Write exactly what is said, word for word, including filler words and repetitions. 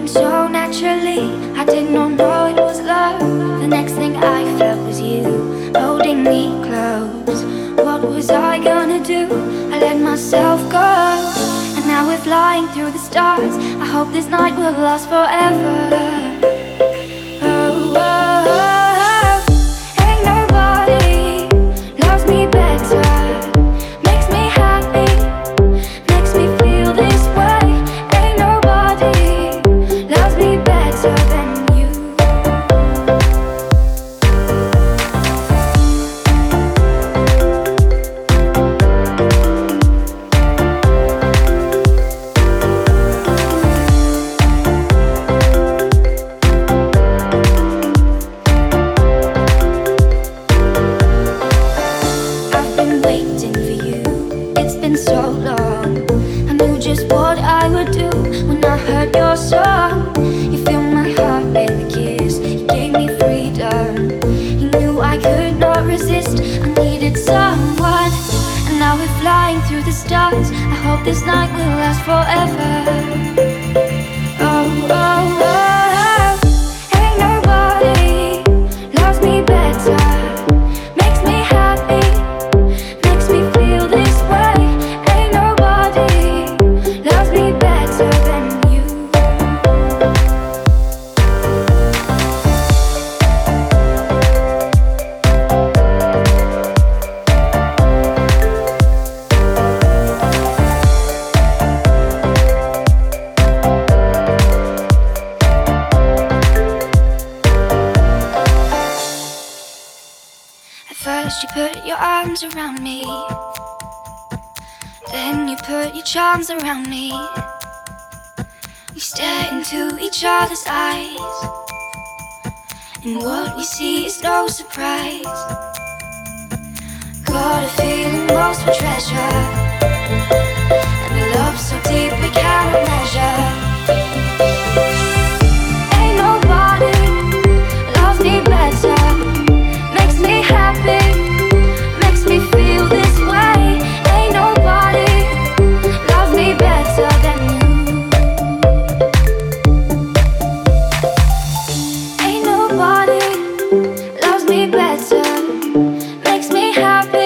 so naturally. I did not know it was love. The next thing I felt was you holding me close. What was I gonna do? I let myself go, and now we're flying through the stars. I hope this night will last forever. Oh, oh, oh. Ain't nobody loves me better. Makes me happy, makes me feel this way. Ain't nobody loves me better than you. I've been waiting for you, it's been so long. I knew just what I would do when I heard your song. You filled my heart with a kiss, you gave me freedom. You knew I could not resist, I needed someone. And now we're flying through the stars. I hope this night will last forever. Oh, oh, oh. Ain't nobody loves me better. Makes me happy, makes me feel this way. Ain't nobody loves me better than you. At first you put your arms around me, then you put your charms around me. We stare into each other's eyes, and what we see is no surprise. Got a feeling lost for treasure, and a love so deep we cannot measure. Ain't nobody loves me better. Makes me happy, makes me feel this way. Ain't nobody loves me better than you. Ain't nobody loves me better. Makes me happy,